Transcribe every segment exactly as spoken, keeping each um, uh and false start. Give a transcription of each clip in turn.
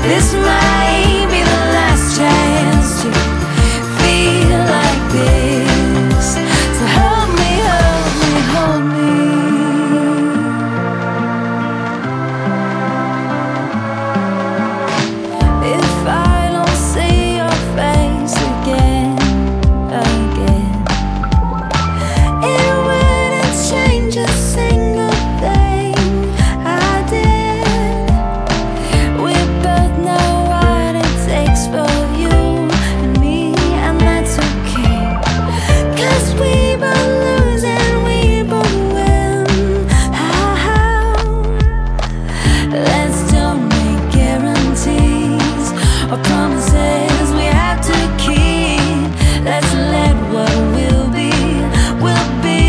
This might be the last chance to feel like this. So hold me, hold me, hold me. If I don't see your face again, again, it wouldn't change a single thing I did. We both know what it takes for you and me, and that's okay. 'Cause we both lose and we both win. How? Let's don't make guarantees or promises we have to keep. Let's let what will be, will be.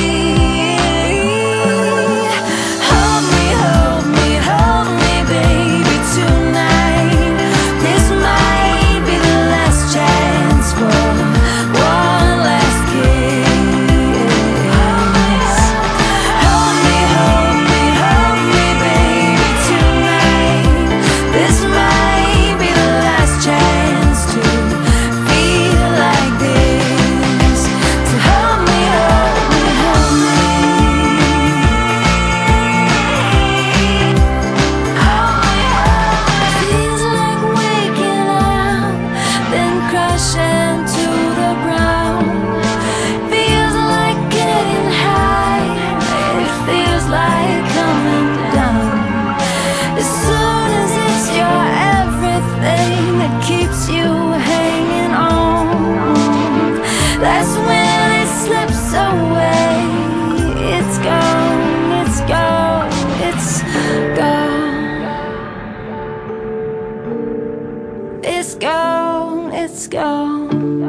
Hold me, hold me, hold me, baby, tonight. This might be the last chance for one last kiss. Hold me, hold me, hold me, baby, tonight. This might be the last chance to feel like this. So hold me, hold me, hold me. Feels like waking up, then crashing to the ground. Feels like getting high, it feels like coming down. As soon as it's your everything that keeps you hanging on, that's when it slips away. It's gone, it's gone, it's gone. It's gone, it's gone.